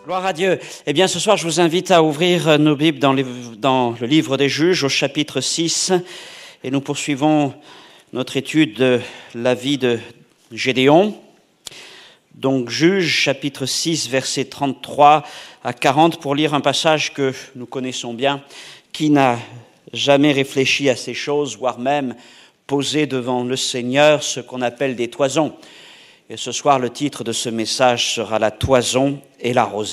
Gloire à Dieu. Eh bien, ce soir, je vous invite à ouvrir nos Bibles dans le livre des Juges, au chapitre 6. Et nous poursuivons notre étude de la vie de Gédéon. Donc, Juges, chapitre 6, versets 33 à 40, pour lire un passage que nous connaissons bien. Qui n'a jamais réfléchi à ces choses, voire même posé devant le Seigneur ce qu'on appelle des toisons? Et ce soir, le titre de ce message sera « La toison et la rosée ».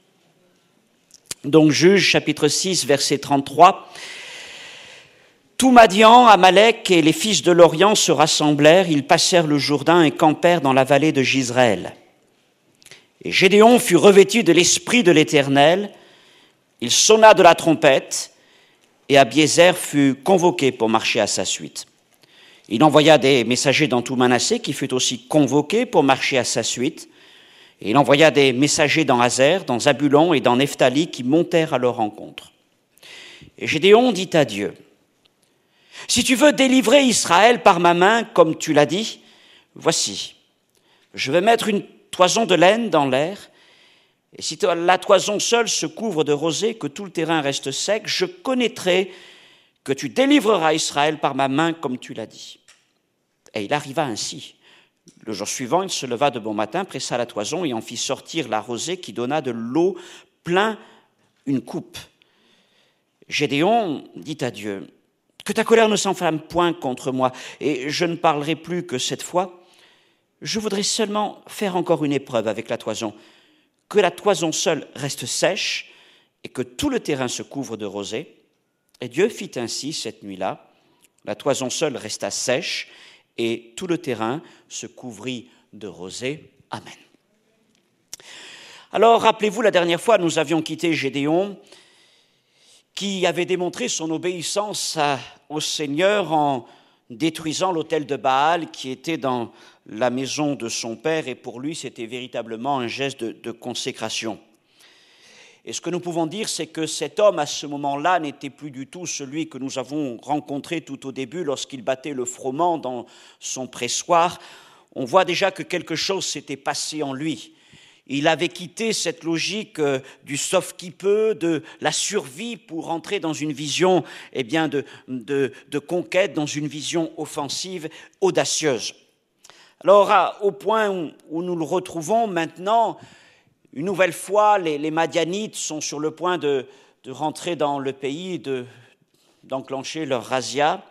Donc, Juges, chapitre 6, verset 33. « Tout Madian, Amalek et les fils de l'Orient se rassemblèrent, ils passèrent le Jourdain et campèrent dans la vallée de Jizréel. Et Gédéon fut revêtu de l'Esprit de l'Éternel, il sonna de la trompette, et Abiézer fut convoqué pour marcher à sa suite. Il envoya des messagers dans tout Manassé, qui fut aussi convoqué pour marcher à sa suite. Et il envoya des messagers dans Azer, dans Zabulon et dans Nephtali, qui montèrent à leur rencontre. Et Gédéon dit à Dieu, « Si tu veux délivrer Israël par ma main, comme tu l'as dit, voici, je vais mettre une toison de laine dans l'air, et si la toison seule se couvre de rosée, que tout le terrain reste sec, je connaîtrai que tu délivreras Israël par ma main, comme tu l'as dit. » Et il arriva ainsi. Le jour suivant, il se leva de bon matin, pressa la toison et en fit sortir la rosée qui donna de l'eau plein une coupe. Gédéon dit à Dieu, « Que ta colère ne s'enflamme point contre moi, et je ne parlerai plus que cette fois. Je voudrais seulement faire encore une épreuve avec la toison, que la toison seule reste sèche et que tout le terrain se couvre de rosée. » Et Dieu fit ainsi cette nuit-là. La toison seule resta sèche et tout le terrain se couvrit de rosée. Amen. Alors, rappelez-vous, la dernière fois, nous avions quitté Gédéon, qui avait démontré son obéissance au Seigneur en détruisant l'autel de Baal qui était dans la maison de son père, et pour lui, c'était véritablement un geste de consécration. Et ce que nous pouvons dire, c'est que cet homme, à ce moment-là, n'était plus du tout celui que nous avons rencontré tout au début lorsqu'il battait le froment dans son pressoir. On voit déjà que quelque chose s'était passé en lui. Il avait quitté cette logique du sauve qui peut, de la survie pour entrer dans une vision de conquête, dans une vision offensive, audacieuse. Alors, au point où nous le retrouvons maintenant, une nouvelle fois, les Madianites sont sur le point de rentrer dans le pays, d'enclencher leur razzia.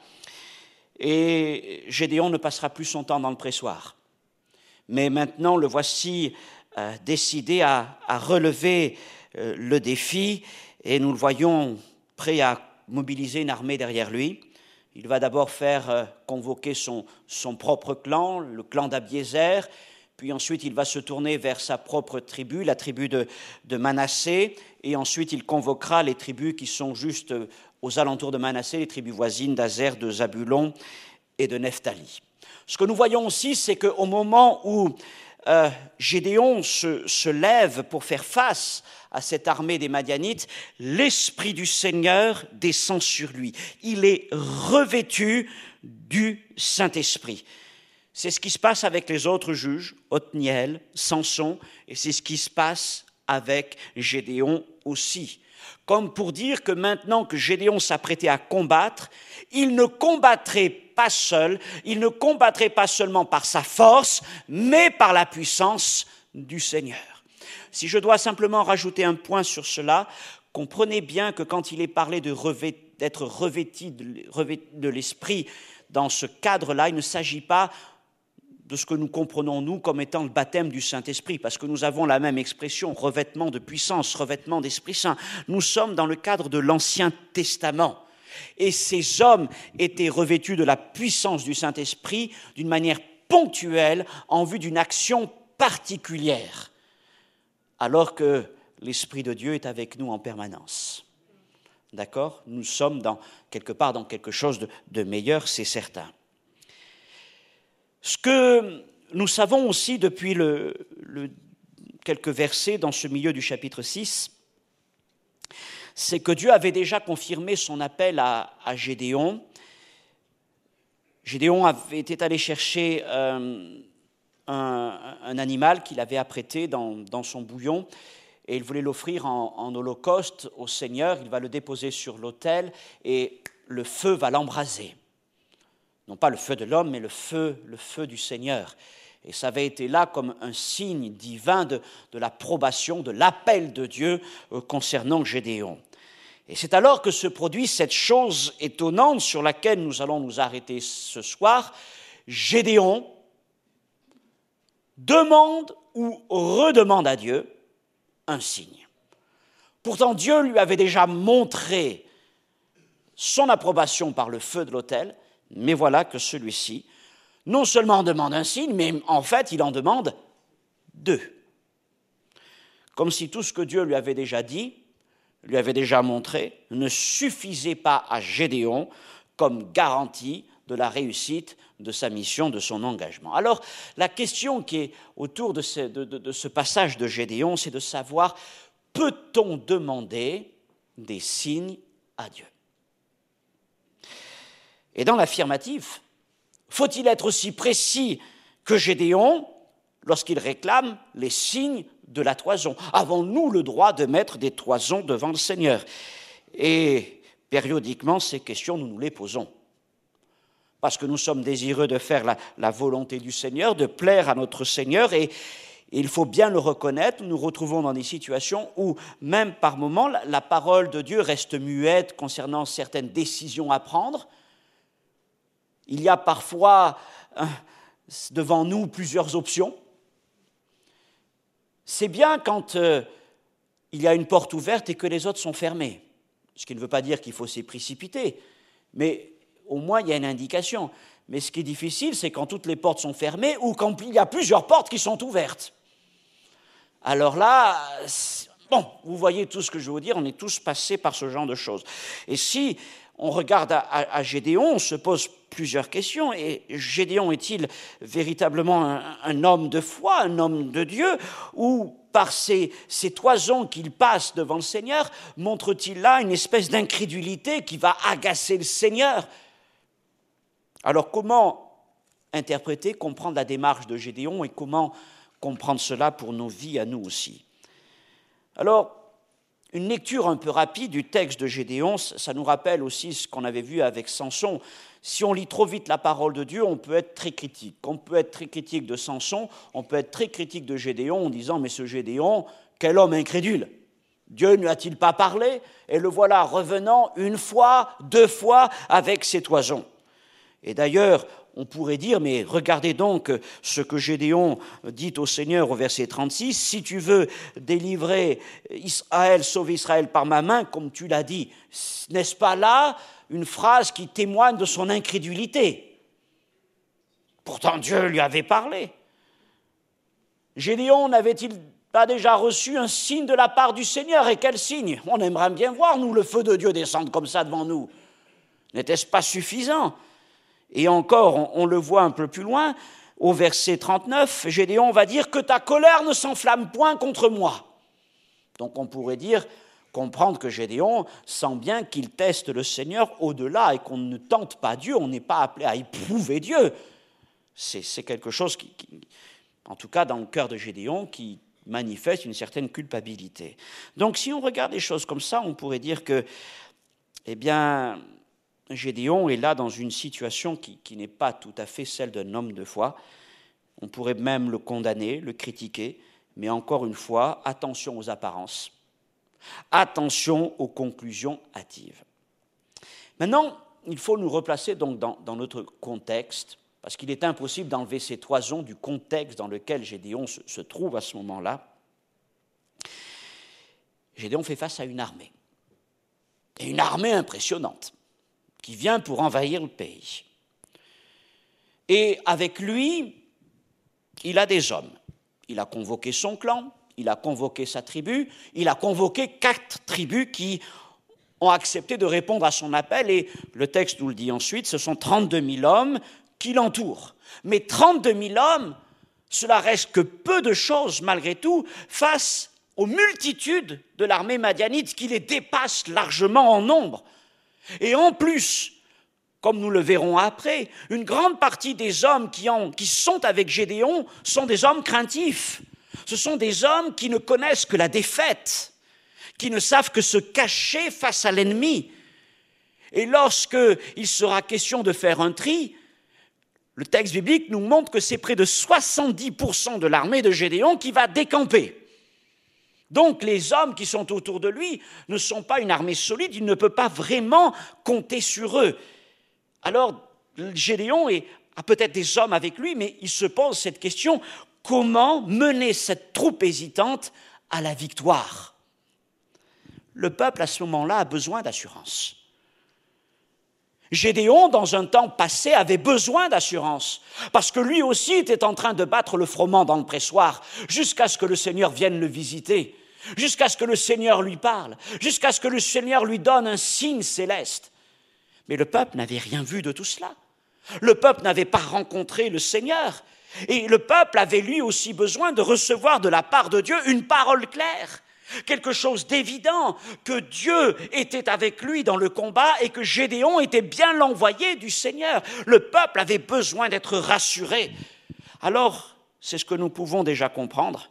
Et Gédéon ne passera plus son temps dans le pressoir. Mais maintenant, le voici décidé à relever le défi, et nous le voyons prêt à mobiliser une armée derrière lui. Il va d'abord faire convoquer son propre clan, le clan d'Abiézer. Puis ensuite, il va se tourner vers sa propre tribu, la tribu de Manassé, et ensuite il convoquera les tribus qui sont juste aux alentours de Manassé, les tribus voisines d'Azer, de Zabulon et de Nephtali. Ce que nous voyons aussi, c'est qu'au moment où Gédéon se lève pour faire face à cette armée des Madianites, l'Esprit du Seigneur descend sur lui. Il est revêtu du Saint-Esprit. C'est ce qui se passe avec les autres juges, Othniel, Samson, et c'est ce qui se passe avec Gédéon aussi. Comme pour dire que maintenant que Gédéon s'apprêtait à combattre, il ne combattrait pas seul, il ne combattrait pas seulement par sa force, mais par la puissance du Seigneur. Si je dois simplement rajouter un point sur cela, comprenez bien que quand il est parlé d'être revêtu de l'Esprit dans ce cadre-là, il ne s'agit pas de ce que nous comprenons, nous, comme étant le baptême du Saint-Esprit, parce que nous avons la même expression, revêtement de puissance, revêtement d'Esprit Saint. Nous sommes dans le cadre de l'Ancien Testament. Et ces hommes étaient revêtus de la puissance du Saint-Esprit d'une manière ponctuelle, en vue d'une action particulière, alors que l'Esprit de Dieu est avec nous en permanence. D'accord ? Nous sommes quelque part dans quelque chose de meilleur, c'est certain. Ce que nous savons aussi depuis quelques versets dans ce milieu du chapitre 6, c'est que Dieu avait déjà confirmé son appel à Gédéon. Gédéon était allé chercher un animal qu'il avait apprêté dans son bouillon, et il voulait l'offrir en holocauste au Seigneur. Il va le déposer sur l'autel et le feu va l'embraser. Non pas le feu de l'homme, mais le feu du Seigneur. Et ça avait été là comme un signe divin de l'approbation, de l'appel de Dieu concernant Gédéon. Et c'est alors que se produit cette chose étonnante sur laquelle nous allons nous arrêter ce soir. Gédéon demande ou redemande à Dieu un signe. Pourtant, Dieu lui avait déjà montré son approbation par le feu de l'autel, mais voilà que celui-ci, non seulement demande un signe, mais en fait, il en demande deux. Comme si tout ce que Dieu lui avait déjà dit, lui avait déjà montré, ne suffisait pas à Gédéon comme garantie de la réussite de sa mission, de son engagement. Alors, la question qui est autour de ce passage de Gédéon, c'est de savoir, peut-on demander des signes à Dieu ? Et dans l'affirmative, faut-il être aussi précis que Gédéon lorsqu'il réclame les signes de la toison ? Avons-nous le droit de mettre des toisons devant le Seigneur ? Et périodiquement, ces questions, nous nous les posons. Parce que nous sommes désireux de faire la volonté du Seigneur, de plaire à notre Seigneur, et il faut bien le reconnaître, nous nous retrouvons dans des situations où, même par moments, la parole de Dieu reste muette concernant certaines décisions à prendre. Il y a parfois devant nous plusieurs options. C'est bien quand il y a une porte ouverte et que les autres sont fermées, ce qui ne veut pas dire qu'il faut s'y précipiter, mais au moins il y a une indication. Mais ce qui est difficile, c'est quand toutes les portes sont fermées ou quand il y a plusieurs portes qui sont ouvertes. Alors là, bon, vous voyez tout ce que je veux vous dire, on est tous passés par ce genre de choses. Et si on regarde à Gédéon, on se pose plusieurs questions. Et Gédéon est-il véritablement un homme de foi, un homme de Dieu, ou par ces toisons qu'il passe devant le Seigneur, montre-t-il là une espèce d'incrédulité qui va agacer le Seigneur ? Alors comment interpréter, comprendre la démarche de Gédéon et comment comprendre cela pour nos vies à nous aussi ? Alors, une lecture un peu rapide du texte de Gédéon, ça nous rappelle aussi ce qu'on avait vu avec Samson. Si on lit trop vite la parole de Dieu, on peut être très critique. On peut être très critique de Samson, on peut être très critique de Gédéon en disant « Mais ce Gédéon, quel homme incrédule ! Dieu ne lui a-t-il pas parlé ?» Et le voilà revenant une fois, deux fois avec ses toisons. Et d'ailleurs, on pourrait dire, mais regardez donc ce que Gédéon dit au Seigneur au verset 36, « Si tu veux délivrer Israël, sauver Israël par ma main, comme tu l'as dit, n'est-ce pas là une phrase qui témoigne de son incrédulité ? Pourtant Dieu lui avait parlé. Gédéon n'avait-il pas déjà reçu un signe de la part du Seigneur ? Et quel signe ? On aimerait bien voir, nous, le feu de Dieu descendre comme ça devant nous. N'était-ce pas suffisant ? Et encore, on le voit un peu plus loin, au verset 39, Gédéon va dire « Que ta colère ne s'enflamme point contre moi ». Donc on pourrait comprendre que Gédéon sent bien qu'il teste le Seigneur au-delà et qu'on ne tente pas Dieu, on n'est pas appelé à éprouver Dieu. C'est quelque chose qui, en tout cas dans le cœur de Gédéon, qui manifeste une certaine culpabilité. Donc si on regarde les choses comme ça, on pourrait dire que, eh bien, Gédéon est là dans une situation qui n'est pas tout à fait celle d'un homme de foi. On pourrait même le condamner, le critiquer, mais encore une fois, attention aux apparences, attention aux conclusions hâtives. Maintenant, il faut nous replacer donc dans notre contexte, parce qu'il est impossible d'enlever ces toisons du contexte dans lequel Gédéon se trouve à ce moment-là. Gédéon fait face à une armée, et une armée impressionnante, qui vient pour envahir le pays. Et avec lui, il a des hommes. Il a convoqué son clan, il a convoqué sa tribu, il a convoqué 4 tribus qui ont accepté de répondre à son appel, et le texte nous le dit ensuite, ce sont 32 000 hommes qui l'entourent. Mais 32 000 hommes, cela reste que peu de choses malgré tout, face aux multitudes de l'armée madianite qui les dépasse largement en nombre. Et en plus, comme nous le verrons après, une grande partie des hommes qui sont avec Gédéon sont des hommes craintifs. Ce sont des hommes qui ne connaissent que la défaite, qui ne savent que se cacher face à l'ennemi. Et lorsqu'il sera question de faire un tri, le texte biblique nous montre que c'est près de 70% de l'armée de Gédéon qui va décamper. Donc les hommes qui sont autour de lui ne sont pas une armée solide, il ne peut pas vraiment compter sur eux. Alors Gédéon a peut-être des hommes avec lui, mais il se pose cette question, comment mener cette troupe hésitante à la victoire? Le peuple à ce moment-là a besoin d'assurance. Gédéon, dans un temps passé, avait besoin d'assurance, parce que lui aussi était en train de battre le froment dans le pressoir, jusqu'à ce que le Seigneur vienne le visiter, jusqu'à ce que le Seigneur lui parle, jusqu'à ce que le Seigneur lui donne un signe céleste. Mais le peuple n'avait rien vu de tout cela. Le peuple n'avait pas rencontré le Seigneur. Et le peuple avait lui aussi besoin de recevoir de la part de Dieu une parole claire, quelque chose d'évident, que Dieu était avec lui dans le combat et que Gédéon était bien l'envoyé du Seigneur. Le peuple avait besoin d'être rassuré. Alors, c'est ce que nous pouvons déjà comprendre,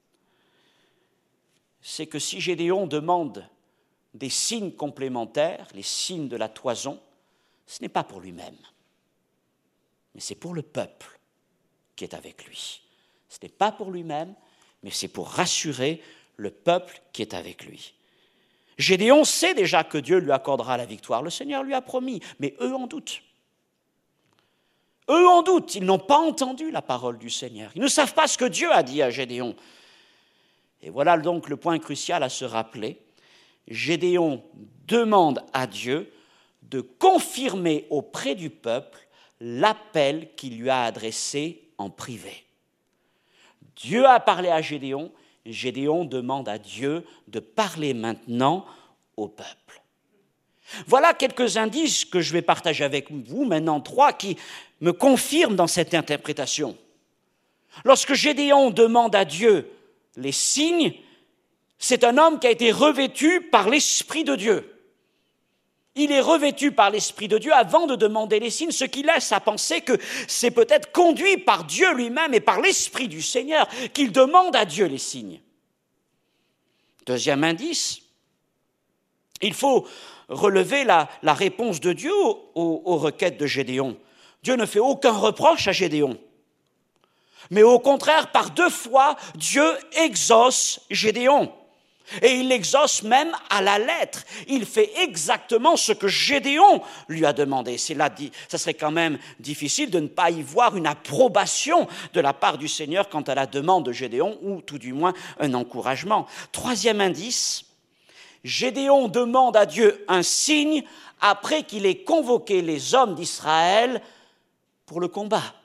c'est que si Gédéon demande des signes complémentaires, les signes de la toison, ce n'est pas pour lui-même, mais c'est pour le peuple qui est avec lui. Ce n'est pas pour lui-même, mais c'est pour rassurer le peuple qui est avec lui. Gédéon sait déjà que Dieu lui accordera la victoire. Le Seigneur lui a promis, mais eux en doutent. Eux en doutent, ils n'ont pas entendu la parole du Seigneur. Ils ne savent pas ce que Dieu a dit à Gédéon. Et voilà donc le point crucial à se rappeler. Gédéon demande à Dieu de confirmer auprès du peuple l'appel qu'il lui a adressé en privé. Dieu a parlé à Gédéon, Gédéon demande à Dieu de parler maintenant au peuple. Voilà quelques indices que je vais partager avec vous, maintenant 3, qui me confirment dans cette interprétation. Lorsque Gédéon demande à Dieu les signes, c'est un homme qui a été revêtu par l'Esprit de Dieu. Il est revêtu par l'Esprit de Dieu avant de demander les signes, ce qui laisse à penser que c'est peut-être conduit par Dieu lui-même et par l'Esprit du Seigneur qu'il demande à Dieu les signes. Deuxième indice, il faut relever la réponse de Dieu aux requêtes de Gédéon. Dieu ne fait aucun reproche à Gédéon. Mais au contraire, par 2 fois, Dieu exauce Gédéon. Et il l'exauce même à la lettre. Il fait exactement ce que Gédéon lui a demandé. C'est là, ça serait quand même difficile de ne pas y voir une approbation de la part du Seigneur quant à la demande de Gédéon, ou tout du moins un encouragement. Troisième indice, Gédéon demande à Dieu un signe après qu'il ait convoqué les hommes d'Israël pour le combat.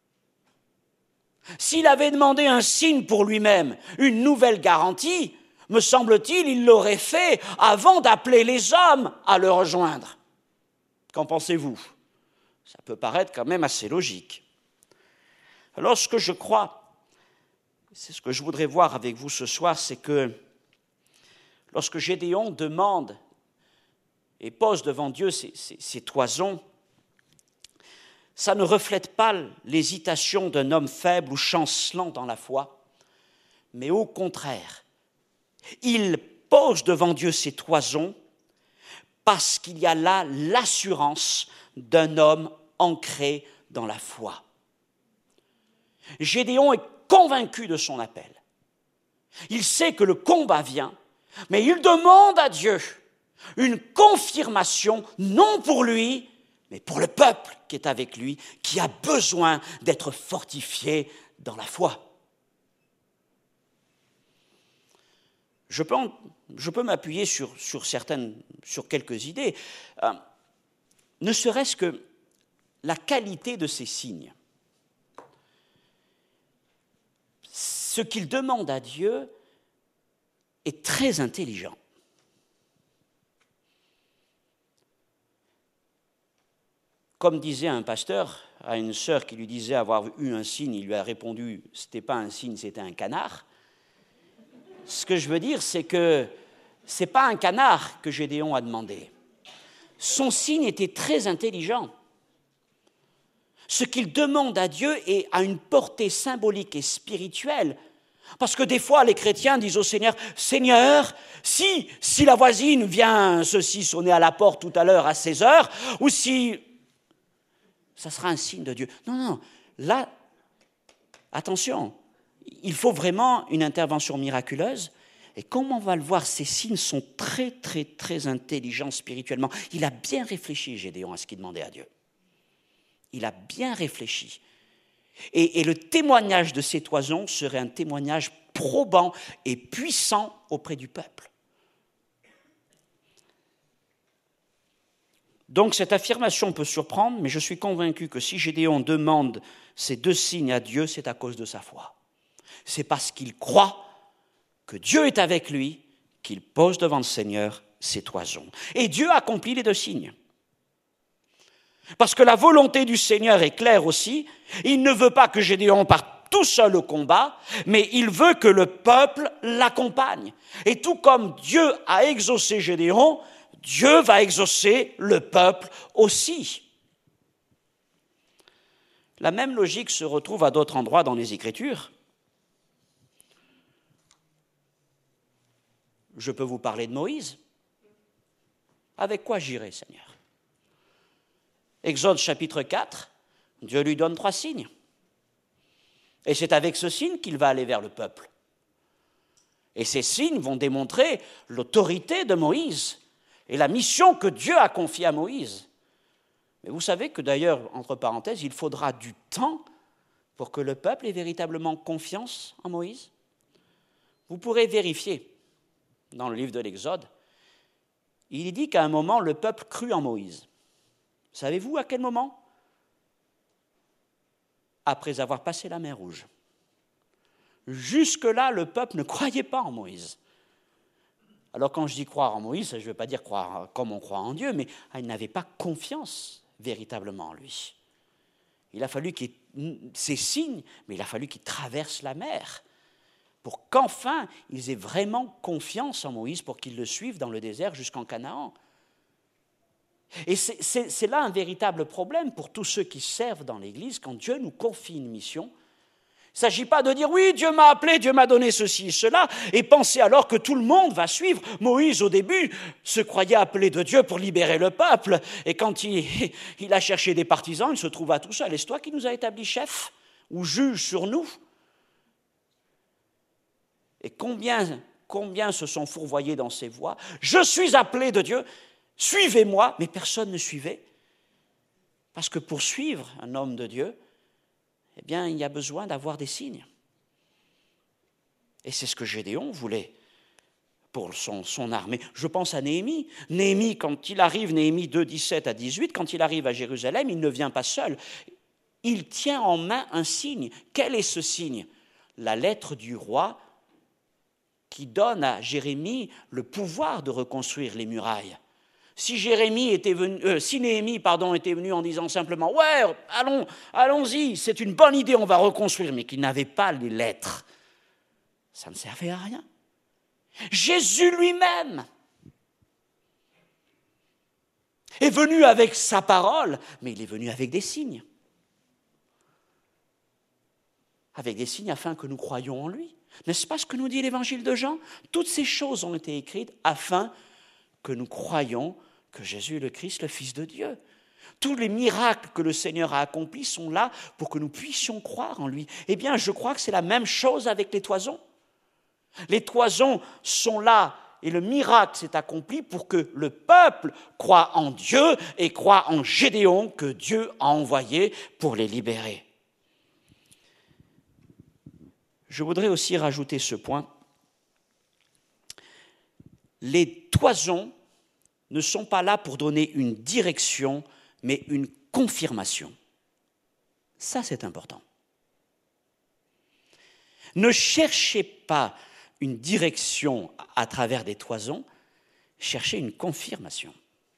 S'il avait demandé un signe pour lui-même, une nouvelle garantie, me semble-t-il, il l'aurait fait avant d'appeler les hommes à le rejoindre. Qu'en pensez-vous? Ça peut paraître quand même assez logique. Alors, ce que je crois, c'est ce que je voudrais voir avec vous ce soir, c'est que lorsque Gédéon demande et pose devant Dieu ces toisons, ça ne reflète pas l'hésitation d'un homme faible ou chancelant dans la foi, mais au contraire, il pose devant Dieu ces toisons parce qu'il y a là l'assurance d'un homme ancré dans la foi. Gédéon est convaincu de son appel. Il sait que le combat vient, mais il demande à Dieu une confirmation, non pour lui, mais pour le peuple qui est avec lui, qui a besoin d'être fortifié dans la foi. Je peux m'appuyer sur quelques idées, ne serait-ce que la qualité de ces signes. Ce qu'il demande à Dieu est très intelligent. Comme disait un pasteur à une sœur qui lui disait avoir eu un signe, il lui a répondu « c'était pas un signe, c'était un canard ». Ce que je veux dire, c'est que ce n'est pas un canard que Gédéon a demandé. Son signe était très intelligent. Ce qu'il demande à Dieu a une portée symbolique et spirituelle Parce que des fois, les chrétiens disent au Seigneur, « Seigneur, si la voisine vient ceci sonner à la porte tout à l'heure à 16 heures, ou si... » ça sera un signe de Dieu. Non, là, attention, il faut vraiment une intervention miraculeuse. Et comme on va le voir, ces signes sont très, très, très intelligents spirituellement. Il a bien réfléchi, Gédéon, à ce qu'il demandait à Dieu. Il a bien réfléchi. Et le témoignage de ces toisons serait un témoignage probant et puissant auprès du peuple. Donc cette affirmation peut surprendre, mais je suis convaincu que si Gédéon demande ces 2 signes à Dieu, c'est à cause de sa foi. C'est parce qu'il croit que Dieu est avec lui qu'il pose devant le Seigneur ces toisons. Et Dieu accomplit les 2 signes. Parce que la volonté du Seigneur est claire aussi. Il ne veut pas que Gédéon parte tout seul au combat, mais il veut que le peuple l'accompagne. Et tout comme Dieu a exaucé Gédéon, Dieu va exaucer le peuple aussi. La même logique se retrouve à d'autres endroits dans les Écritures. Je peux vous parler de Moïse. Avec quoi j'irai, Seigneur ? Exode chapitre 4, Dieu lui donne 3 signes. Et c'est avec ce signe qu'il va aller vers le peuple. Et ces signes vont démontrer l'autorité de Moïse et la mission que Dieu a confiée à Moïse. Mais vous savez que d'ailleurs, entre parenthèses, il faudra du temps pour que le peuple ait véritablement confiance en Moïse. Vous pourrez vérifier dans le livre de l'Exode. Il est dit qu'à un moment, le peuple crut en Moïse. Savez-vous à quel moment ? Après avoir passé la mer Rouge. Jusque-là, le peuple ne croyait pas en Moïse. Alors quand je dis croire en Moïse, je ne veux pas dire croire comme on croit en Dieu, mais ils n'avaient pas confiance véritablement en lui. Il a fallu qu'il y ait ces signes, mais il a fallu qu'il traverse la mer pour qu'enfin ils aient vraiment confiance en Moïse, pour qu'ils le suivent dans le désert jusqu'en Canaan. Et c'est là un véritable problème pour tous ceux qui servent dans l'Église quand Dieu nous confie une mission. Il ne s'agit pas de dire « oui, Dieu m'a appelé, Dieu m'a donné ceci et cela » et penser alors que tout le monde va suivre. Moïse, au début, se croyait appelé de Dieu pour libérer le peuple. Et quand il a cherché des partisans, il se trouva tout seul. Et c'est toi qui nous as établis chef ou juge sur nous. Et combien se sont fourvoyés dans ces voies. Je suis appelé de Dieu. Suivez-moi, mais personne ne suivait. Parce que pour suivre un homme de Dieu, eh bien, il y a besoin d'avoir des signes. Et c'est ce que Gédéon voulait pour son armée. Je pense à Néhémie. Néhémie, quand il arrive, Néhémie 2, 17 à 18, quand il arrive à Jérusalem, il ne vient pas seul. Il tient en main un signe. Quel est ce signe ? La lettre du roi qui donne à Jérémie le pouvoir de reconstruire les murailles. Si Néhémie était venu en disant simplement « ouais, allons-y, c'est une bonne idée, on va reconstruire », mais qu'il n'avait pas les lettres, ça ne servait à rien. Jésus lui-même est venu avec sa parole, mais il est venu avec des signes. Avec des signes afin que nous croyions en lui. N'est-ce pas ce que nous dit l'évangile de Jean ? Toutes ces choses ont été écrites afin que nous croyions que Jésus est le Christ, le Fils de Dieu. Tous les miracles que le Seigneur a accomplis sont là pour que nous puissions croire en lui. Eh bien, je crois que c'est la même chose avec les toisons. Les toisons sont là et le miracle s'est accompli pour que le peuple croie en Dieu et croie en Gédéon que Dieu a envoyé pour les libérer. Je voudrais aussi rajouter ce point. Les toisons ne sont pas là pour donner une direction, mais une confirmation. Ça, c'est important. Ne cherchez pas une direction à travers des toisons, cherchez une confirmation.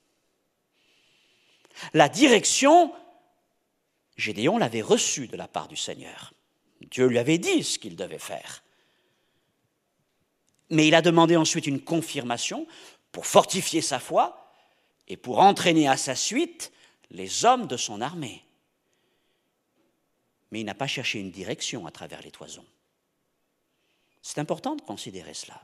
La direction, Gédéon l'avait reçue de la part du Seigneur. Dieu lui avait dit ce qu'il devait faire. Mais il a demandé ensuite une confirmation pour fortifier sa foi et pour entraîner à sa suite les hommes de son armée. Mais il n'a pas cherché une direction à travers les toisons. C'est important de considérer cela.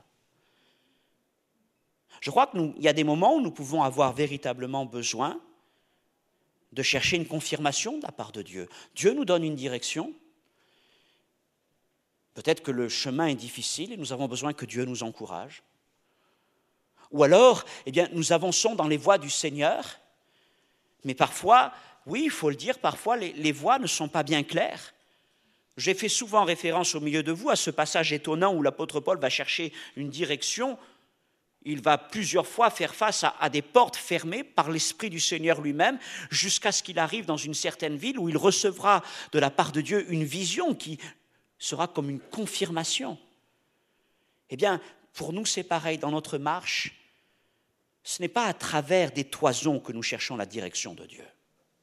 Je crois qu'il y a des moments où nous pouvons avoir véritablement besoin de chercher une confirmation de la part de Dieu. Dieu nous donne une direction. Peut-être que le chemin est difficile et nous avons besoin que Dieu nous encourage. Ou alors, nous avançons dans les voies du Seigneur, mais parfois, oui, il faut le dire, parfois les voies ne sont pas bien claires. J'ai fait souvent référence au milieu de vous à ce passage étonnant où l'apôtre Paul va chercher une direction. Il va plusieurs fois faire face à des portes fermées par l'Esprit du Seigneur lui-même, jusqu'à ce qu'il arrive dans une certaine ville où il recevra de la part de Dieu une vision qui sera comme une confirmation. Eh bien, pour nous, c'est pareil dans notre marche. Ce n'est pas à travers des toisons que nous cherchons la direction de Dieu.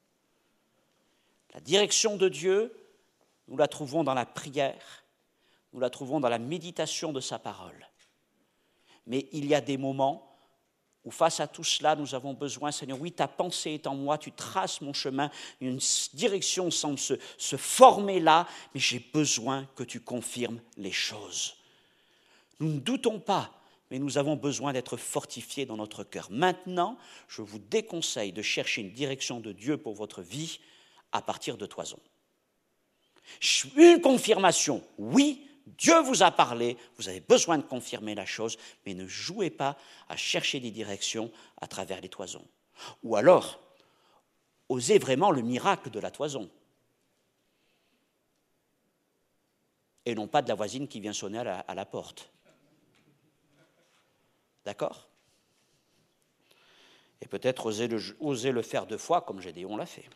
La direction de Dieu, nous la trouvons dans la prière, nous la trouvons dans la méditation de sa parole. Mais il y a des moments où face à tout cela, nous avons besoin, Seigneur, oui, ta pensée est en moi, tu traces mon chemin, une direction semble se former là, mais j'ai besoin que tu confirmes les choses. Nous ne doutons pas, mais nous avons besoin d'être fortifiés dans notre cœur. Maintenant, je vous déconseille de chercher une direction de Dieu pour votre vie à partir de toisons. Une confirmation, oui, Dieu vous a parlé, vous avez besoin de confirmer la chose, mais ne jouez pas à chercher des directions à travers les toisons. Ou alors, osez vraiment le miracle de la toison. Et non pas de la voisine qui vient sonner à la porte. D'accord ? Et peut-être oser le faire 2 fois, comme Gédéon l'a fait.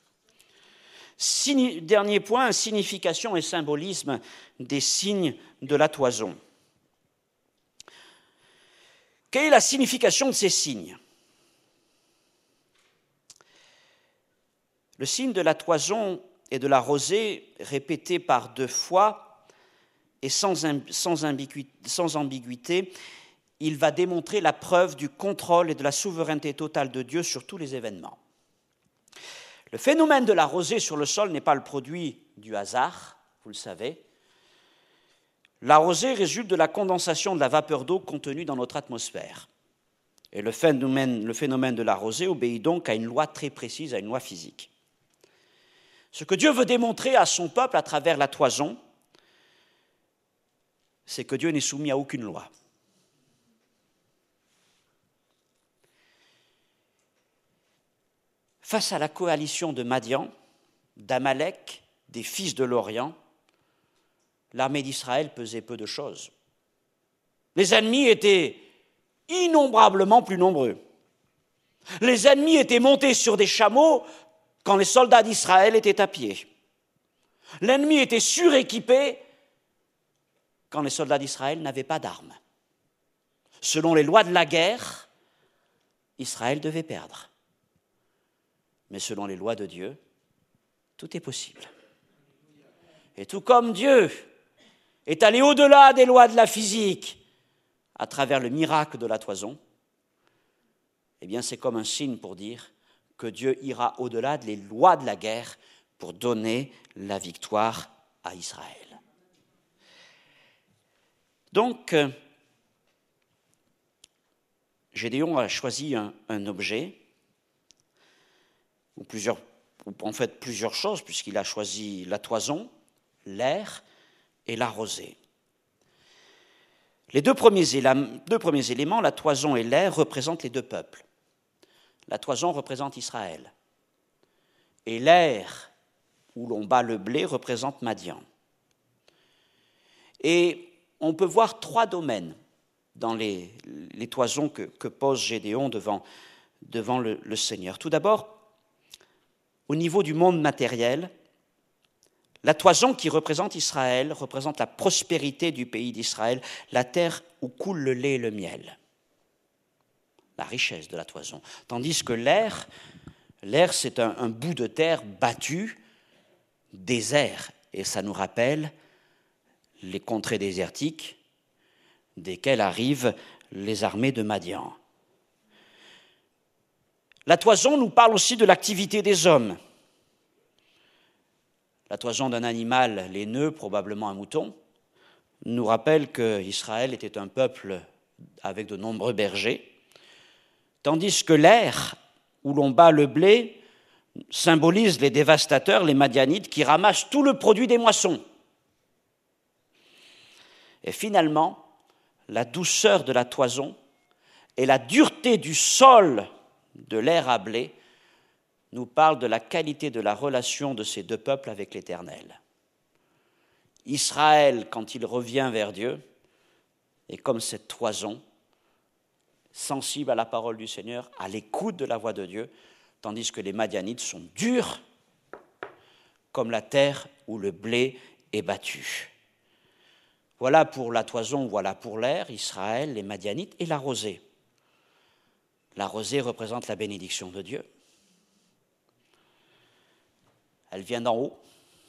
Dernier point, signification et symbolisme des signes de la toison. Quelle est la signification de ces signes ? Le signe de la toison et de la rosée, répété par 2 fois et sans ambiguïté, il va démontrer la preuve du contrôle et de la souveraineté totale de Dieu sur tous les événements. Le phénomène de la rosée sur le sol n'est pas le produit du hasard, vous le savez. La rosée résulte de la condensation de la vapeur d'eau contenue dans notre atmosphère. Et le phénomène de la rosée obéit donc à une loi très précise, à une loi physique. Ce que Dieu veut démontrer à son peuple à travers la toison, c'est que Dieu n'est soumis à aucune loi. Face à la coalition de Madian, d'Amalek, des fils de l'Orient, l'armée d'Israël pesait peu de choses. Les ennemis étaient innombrablement plus nombreux. Les ennemis étaient montés sur des chameaux quand les soldats d'Israël étaient à pied. L'ennemi était suréquipé quand les soldats d'Israël n'avaient pas d'armes. Selon les lois de la guerre, Israël devait perdre. Mais selon les lois de Dieu, tout est possible. Et tout comme Dieu est allé au-delà des lois de la physique à travers le miracle de la toison, eh bien c'est comme un signe pour dire que Dieu ira au-delà des lois de la guerre pour donner la victoire à Israël. Donc, Gédéon a choisi un objet, ou plusieurs choses, puisqu'il a choisi la toison, l'air et la rosée. Les deux premiers éléments, la toison et l'air, représentent les 2 peuples. La toison représente Israël. Et l'air, où l'on bat le blé, représente Madian. Et on peut voir 3 domaines dans les toisons que pose Gédéon devant le Seigneur. Tout d'abord, au niveau du monde matériel, la toison qui représente Israël représente la prospérité du pays d'Israël, la terre où coule le lait et le miel, la richesse de la toison. Tandis que l'air c'est un bout de terre battu, désert, et ça nous rappelle les contrées désertiques desquelles arrivent les armées de Madian. La toison nous parle aussi de l'activité des hommes. La toison d'un animal laineux, probablement un mouton, nous rappelle qu'Israël était un peuple avec de nombreux bergers, tandis que l'aire où l'on bat le blé symbolise les dévastateurs, les Madianites, qui ramassent tout le produit des moissons. Et finalement, la douceur de la toison et la dureté du sol de l'aire à blé nous parlent de la qualité de la relation de ces deux peuples avec l'Éternel. Israël, quand il revient vers Dieu, est comme cette toison, sensible à la parole du Seigneur, à l'écoute de la voix de Dieu, tandis que les Madianites sont durs comme la terre où le blé est battu. Voilà pour la toison, voilà pour l'aire, Israël, les Madianites et la rosée. La rosée représente la bénédiction de Dieu. Elle vient d'en haut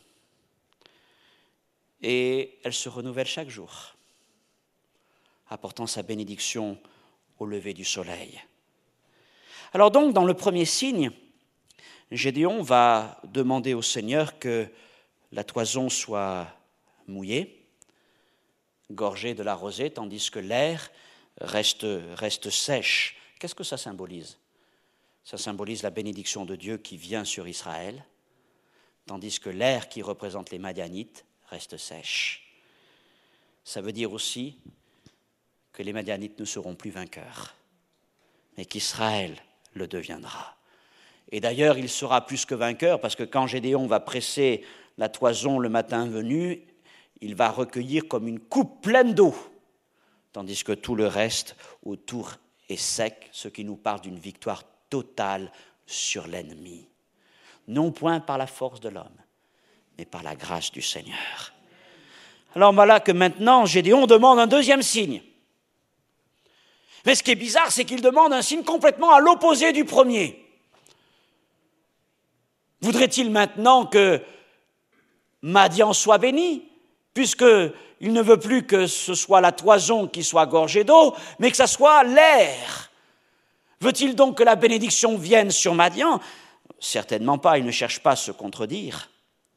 et elle se renouvelle chaque jour, apportant sa bénédiction au lever du soleil. Alors donc, dans le premier signe, Gédéon va demander au Seigneur que la toison soit mouillée, gorgée de la rosée, tandis que l'aire reste sèche. Qu'est-ce que ça symbolise ? Ça symbolise la bénédiction de Dieu qui vient sur Israël, tandis que l'aire qui représente les Madianites reste sèche. Ça veut dire aussi que les Madianites ne seront plus vainqueurs, mais qu'Israël le deviendra. Et d'ailleurs, il sera plus que vainqueur, parce que quand Gédéon va presser la toison le matin venu, il va recueillir comme une coupe pleine d'eau, tandis que tout le reste autour est sec, ce qui nous parle d'une victoire totale sur l'ennemi. Non point par la force de l'homme, mais par la grâce du Seigneur. Alors voilà que maintenant, Gédéon demande un deuxième signe. Mais ce qui est bizarre, c'est qu'il demande un signe complètement à l'opposé du premier. Voudrait-il maintenant que Madian soit béni, puisqu'il ne veut plus que ce soit la toison qui soit gorgée d'eau, mais que ce soit l'aire? Veut-il donc que la bénédiction vienne sur Madian? Certainement pas, il ne cherche pas à se contredire.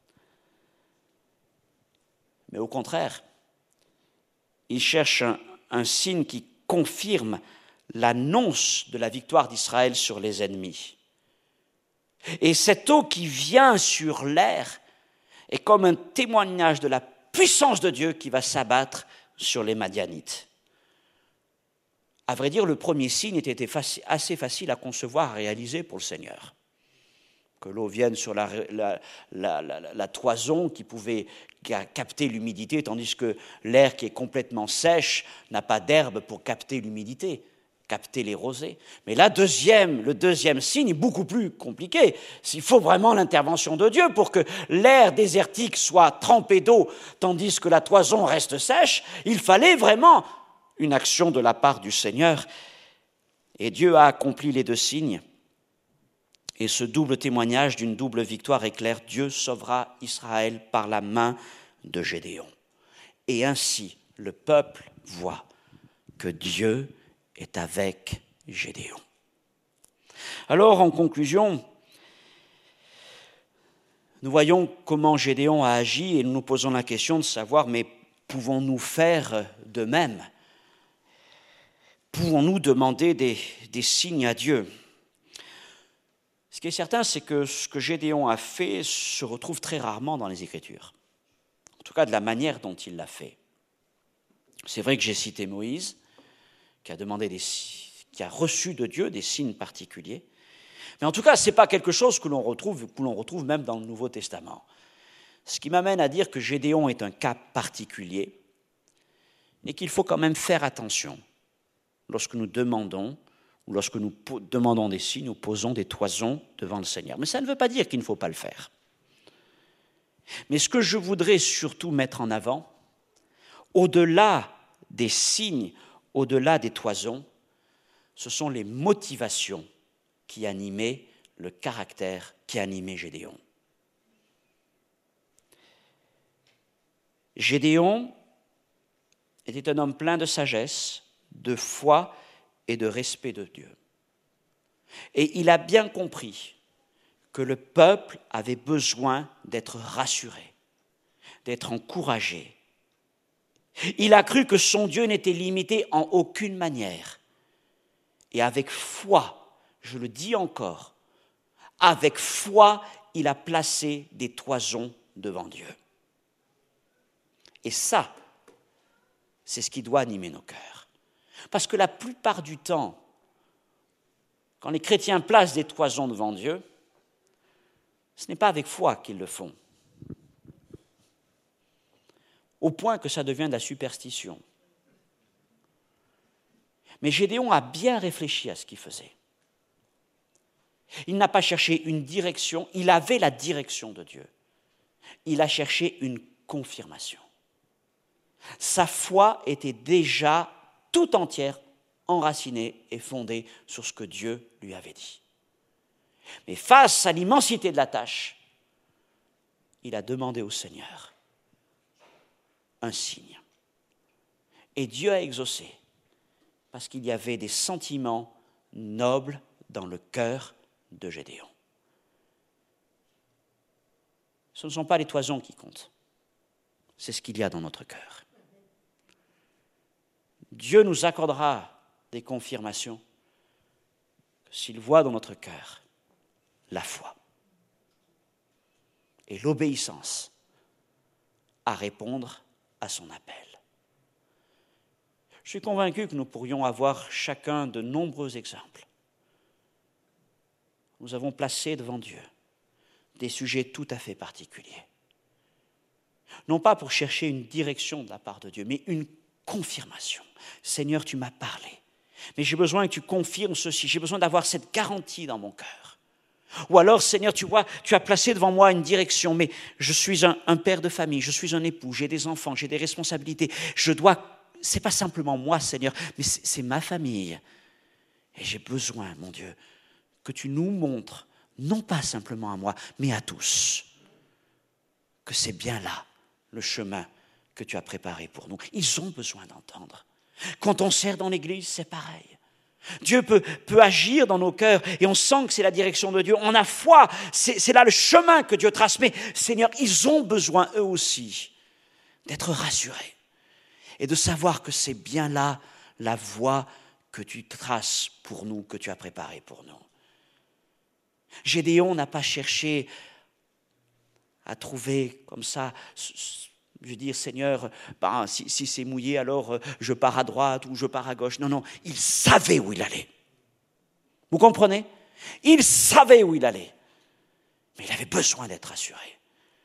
Mais au contraire, il cherche un signe qui confirme l'annonce de la victoire d'Israël sur les ennemis. Et cette eau qui vient sur l'aire est comme un témoignage de la puissance de Dieu qui va s'abattre sur les Madianites. À vrai dire, le premier signe était assez facile à concevoir, à réaliser pour le Seigneur. Que l'eau vienne sur la toison qui pouvait capter l'humidité, tandis que l'air qui est complètement sèche n'a pas d'herbe pour capter l'humidité, capter les rosées. Mais le deuxième signe est beaucoup plus compliqué. Il faut vraiment l'intervention de Dieu pour que l'air désertique soit trempé d'eau, tandis que la toison reste sèche. Il fallait vraiment une action de la part du Seigneur. Et Dieu a accompli les deux signes. Et ce double témoignage d'une double victoire éclaire: Dieu sauvera Israël par la main de Gédéon. Et ainsi, le peuple voit que Dieu est avec Gédéon. Alors, en conclusion, nous voyons comment Gédéon a agi et nous nous posons la question de savoir, mais pouvons-nous faire de même? Pouvons-nous demander des signes à Dieu? Ce qui est certain, c'est que ce que Gédéon a fait se retrouve très rarement dans les Écritures. En tout cas, de la manière dont il l'a fait. C'est vrai que j'ai cité Moïse, qui a reçu de Dieu des signes particuliers. Mais en tout cas, ce n'est pas quelque chose que l'on retrouve même dans le Nouveau Testament. Ce qui m'amène à dire que Gédéon est un cas particulier et qu'il faut quand même faire attention lorsque nous demandons des signes, nous posons des toisons devant le Seigneur. Mais ça ne veut pas dire qu'il ne faut pas le faire. Mais ce que je voudrais surtout mettre en avant, au-delà des signes, au-delà des toisons, ce sont les motivations qui animaient le caractère qui animait Gédéon. Gédéon était un homme plein de sagesse, de foi et de respect de Dieu. Et il a bien compris que le peuple avait besoin d'être rassuré, d'être encouragé. Il a cru que son Dieu n'était limité en aucune manière. Et avec foi, je le dis encore, avec foi, il a placé des toisons devant Dieu. Et ça, c'est ce qui doit animer nos cœurs. Parce que la plupart du temps, quand les chrétiens placent des toisons devant Dieu, ce n'est pas avec foi qu'ils le font. Au point que ça devient de la superstition. Mais Gédéon a bien réfléchi à ce qu'il faisait. Il n'a pas cherché une direction, il avait la direction de Dieu. Il a cherché une confirmation. Sa foi était déjà tout entière enracinée et fondée sur ce que Dieu lui avait dit. Mais face à l'immensité de la tâche, il a demandé au Seigneur un signe. Et Dieu a exaucé, parce qu'il y avait des sentiments nobles dans le cœur de Gédéon. Ce ne sont pas les toisons qui comptent, c'est ce qu'il y a dans notre cœur. Dieu nous accordera des confirmations s'il voit dans notre cœur la foi et l'obéissance à répondre à son appel. Je suis convaincu que nous pourrions avoir chacun de nombreux exemples. Nous avons placé devant Dieu des sujets tout à fait particuliers. Non pas pour chercher une direction de la part de Dieu, mais une confirmation. Seigneur, tu m'as parlé, mais j'ai besoin que tu confirmes ceci, j'ai besoin d'avoir cette garantie dans mon cœur. Ou alors, Seigneur, tu vois, tu as placé devant moi une direction, mais je suis un père de famille, je suis un époux, j'ai des enfants, j'ai des responsabilités. C'est pas simplement moi, Seigneur, mais c'est ma famille. Et j'ai besoin, mon Dieu, que tu nous montres, non pas simplement à moi, mais à tous, que c'est bien là le chemin que tu as préparé pour nous. Ils ont besoin d'entendre. Quand on sert dans l'église, c'est pareil. Dieu peut agir dans nos cœurs et on sent que c'est la direction de Dieu. On a foi, c'est là le chemin que Dieu trace. Mais Seigneur, ils ont besoin eux aussi d'être rassurés et de savoir que c'est bien là la voie que tu traces pour nous, que tu as préparée pour nous. Gédéon n'a pas cherché à trouver comme ça, je veux dire, Seigneur, si c'est mouillé, alors je pars à droite ou je pars à gauche. Non, il savait où il allait. Vous comprenez? Il savait où il allait. Mais il avait besoin d'être rassuré.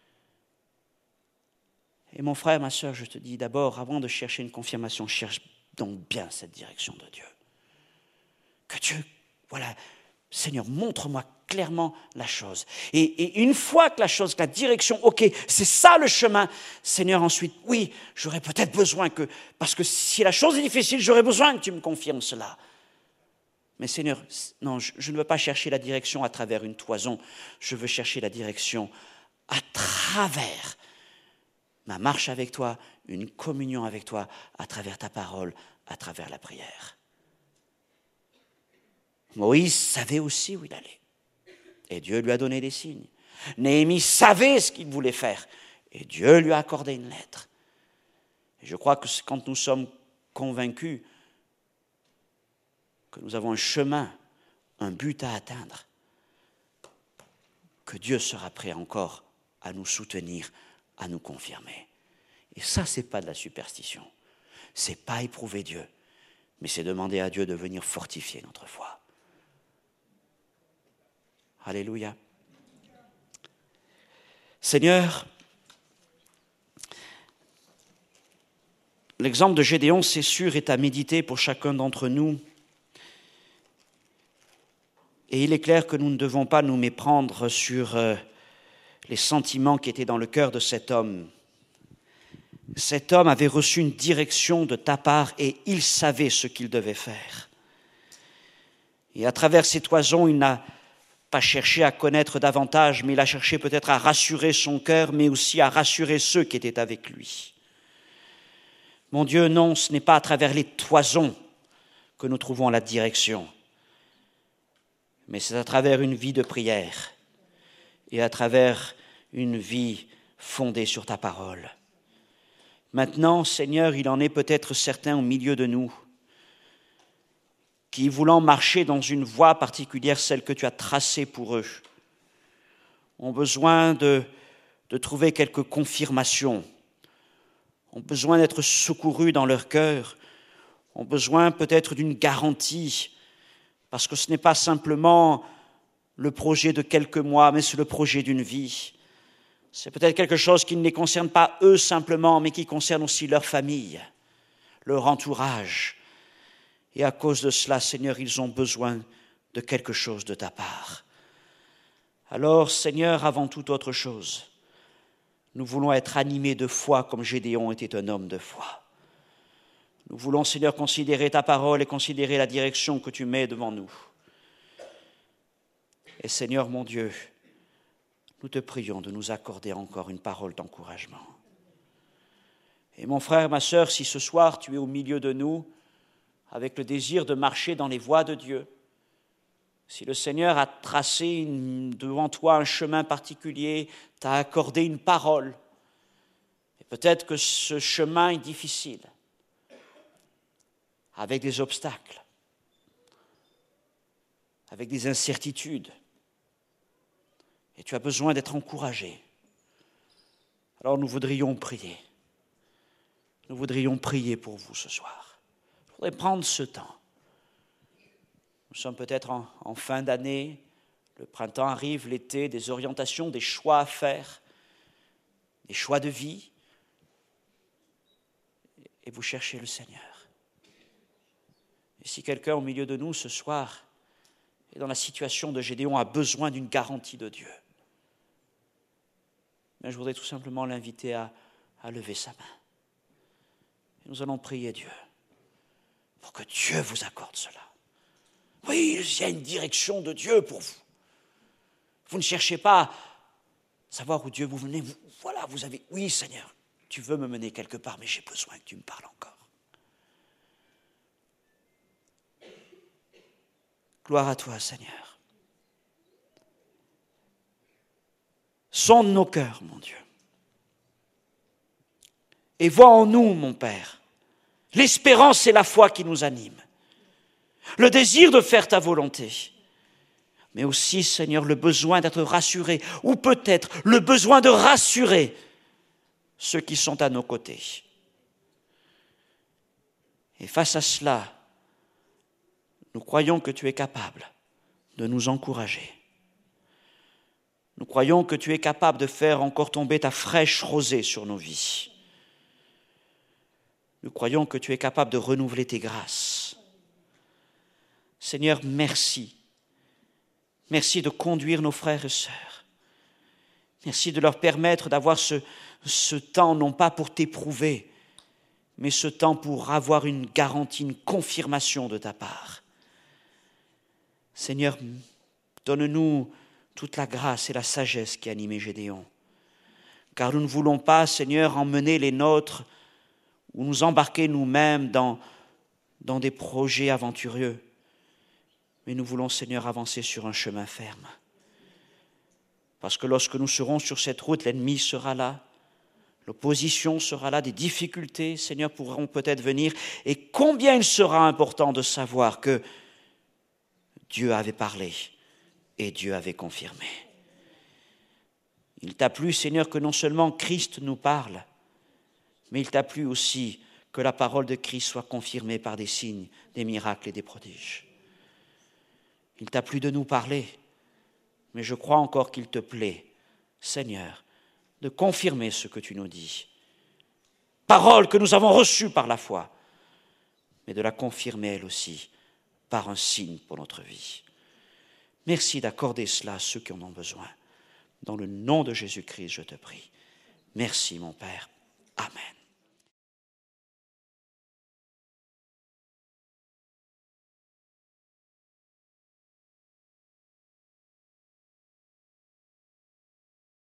Et mon frère, ma sœur, je te dis d'abord, avant de chercher une confirmation, cherche donc bien cette direction de Dieu. Que Dieu, voilà, Seigneur, montre-moi clairement la chose. Et une fois que la direction, ok, c'est ça le chemin, Seigneur, ensuite, oui, j'aurais peut-être besoin parce que si la chose est difficile, j'aurais besoin que tu me confirmes cela. Mais Seigneur, non, je ne veux pas chercher la direction à travers une toison, je veux chercher la direction à travers ma marche avec toi, une communion avec toi, à travers ta parole, à travers la prière. Moïse savait aussi où il allait. Et Dieu lui a donné des signes. Néhémie savait ce qu'il voulait faire. Et Dieu lui a accordé une lettre. Et je crois que quand nous sommes convaincus que nous avons un chemin, un but à atteindre, que Dieu sera prêt encore à nous soutenir, à nous confirmer. Et ça, ce n'est pas de la superstition. Ce n'est pas éprouver Dieu, mais c'est demander à Dieu de venir fortifier notre foi. Alléluia. Seigneur, l'exemple de Gédéon, c'est sûr, est à méditer pour chacun d'entre nous. Et il est clair que nous ne devons pas nous méprendre sur les sentiments qui étaient dans le cœur de cet homme. Cet homme avait reçu une direction de ta part et il savait ce qu'il devait faire. Et à travers ces toisons, il n'a pas cherché à connaître davantage, mais il a cherché peut-être à rassurer son cœur, mais aussi à rassurer ceux qui étaient avec lui. Mon Dieu, non, ce n'est pas à travers les toisons que nous trouvons la direction, mais c'est à travers une vie de prière et à travers une vie fondée sur ta parole. Maintenant, Seigneur, il en est peut-être certains au milieu de nous qui, voulant marcher dans une voie particulière, celle que tu as tracée pour eux, ont besoin de trouver quelques confirmations, ont besoin d'être secourus dans leur cœur, ont besoin peut-être d'une garantie, parce que ce n'est pas simplement le projet de quelques mois, mais c'est le projet d'une vie. C'est peut-être quelque chose qui ne les concerne pas eux simplement, mais qui concerne aussi leur famille, leur entourage. Et à cause de cela, Seigneur, ils ont besoin de quelque chose de ta part. Alors, Seigneur, avant toute autre chose, nous voulons être animés de foi comme Gédéon était un homme de foi. Nous voulons, Seigneur, considérer ta parole et considérer la direction que tu mets devant nous. Et Seigneur, mon Dieu, nous te prions de nous accorder encore une parole d'encouragement. Et mon frère, ma sœur, si ce soir tu es au milieu de nous, avec le désir de marcher dans les voies de Dieu, si le Seigneur a tracé devant toi un chemin particulier, t'a accordé une parole, et peut-être que ce chemin est difficile, avec des obstacles, avec des incertitudes, et tu as besoin d'être encouragé, alors nous voudrions prier. Nous voudrions prier pour vous ce soir. Je voudrais prendre ce temps. Nous sommes peut-être en fin d'année, le printemps arrive, l'été, des orientations, des choix à faire, des choix de vie, et vous cherchez le Seigneur. Et si quelqu'un au milieu de nous ce soir est dans la situation de Gédéon, a besoin d'une garantie de Dieu, mais je voudrais tout simplement l'inviter à lever sa main. Et nous allons prier Dieu pour que Dieu vous accorde cela. Oui, il y a une direction de Dieu pour vous. Vous ne cherchez pas à savoir où Dieu vous menez. Voilà, vous avez, oui Seigneur, tu veux me mener quelque part, mais j'ai besoin que tu me parles encore. Gloire à toi, Seigneur. Sonde nos cœurs, mon Dieu. Et vois en nous, mon Père, l'espérance et la foi qui nous animent. Le désir de faire ta volonté. Mais aussi, Seigneur, le besoin d'être rassuré, ou peut-être le besoin de rassurer ceux qui sont à nos côtés. Et face à cela, nous croyons que tu es capable de nous encourager. Nous croyons que tu es capable de faire encore tomber ta fraîche rosée sur nos vies. Nous croyons que tu es capable de renouveler tes grâces. Seigneur, merci. Merci de conduire nos frères et sœurs. Merci de leur permettre d'avoir ce temps, non pas pour t'éprouver, mais ce temps pour avoir une garantie, une confirmation de ta part. Seigneur, donne-nous toute la grâce et la sagesse qui animait Gédéon. Car nous ne voulons pas, Seigneur, emmener les nôtres ou nous embarquer nous-mêmes dans des projets aventureux. Mais nous voulons, Seigneur, avancer sur un chemin ferme. Parce que lorsque nous serons sur cette route, l'ennemi sera là, l'opposition sera là, des difficultés, Seigneur, pourront peut-être venir. Et combien il sera important de savoir que Dieu avait parlé et Dieu avait confirmé. Il t'a plu, Seigneur, que non seulement Christ nous parle, mais il t'a plu aussi que la parole de Christ soit confirmée par des signes, des miracles et des prodiges. Il t'a plu de nous parler, mais je crois encore qu'il te plaît, Seigneur, de confirmer ce que tu nous dis. Parole que nous avons reçue par la foi, mais de la confirmer elle aussi par un signe pour notre vie. Merci d'accorder cela à ceux qui en ont besoin. Dans le nom de Jésus-Christ, je te prie. Merci, mon Père.